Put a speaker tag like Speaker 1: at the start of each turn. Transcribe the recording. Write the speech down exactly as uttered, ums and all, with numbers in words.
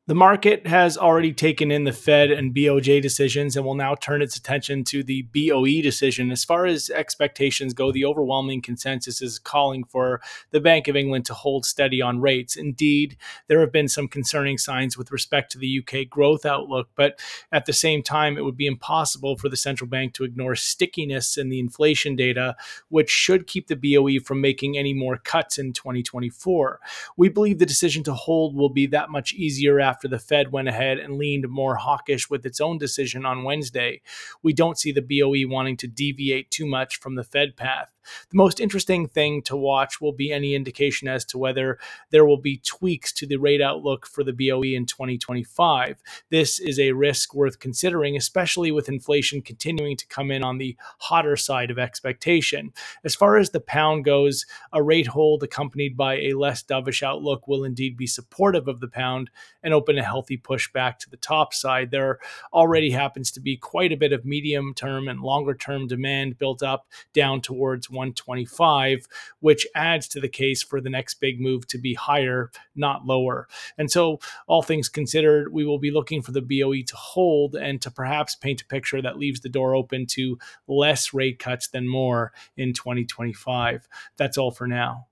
Speaker 1: The market has already taken in the Fed and B O J decisions and will now turn its attention to the B O E decision. As far as expectations go, the overwhelming consensus is calling for the Bank of England to hold steady on rates. Indeed, there have been some concerning signs with respect to the U K growth outlook, but at the same time, it would be impossible for the central bank to ignore stickiness in the inflation data, which should keep the B O E from making any more cuts in twenty twenty-four. We believe the decision to hold will be that much easier after the Fed went ahead and leaned more hawkish with its own decision on Wednesday. We don't see the B O E wanting to deviate too much from the Fed path. The most interesting thing to watch will be any indication as to whether there will be tweaks to the rate outlook for the B O E in twenty twenty-five. This is a risk worth considering, especially with inflation continuing to come in on the hotter side of expectation. As far as the pound goes, a rate hold accompanied by a less dovish outlook will indeed be supportive of the pound and open a healthy push back to the top side. There already happens to be quite a bit of medium term and longer term demand built up down towards one twenty-five, which adds to the case for the next big move to be higher, not lower. And so, all things considered, we will be looking for the B O E to hold and to perhaps paint a picture that leaves the door open to less rate cuts than more in twenty twenty-five. That's all for now.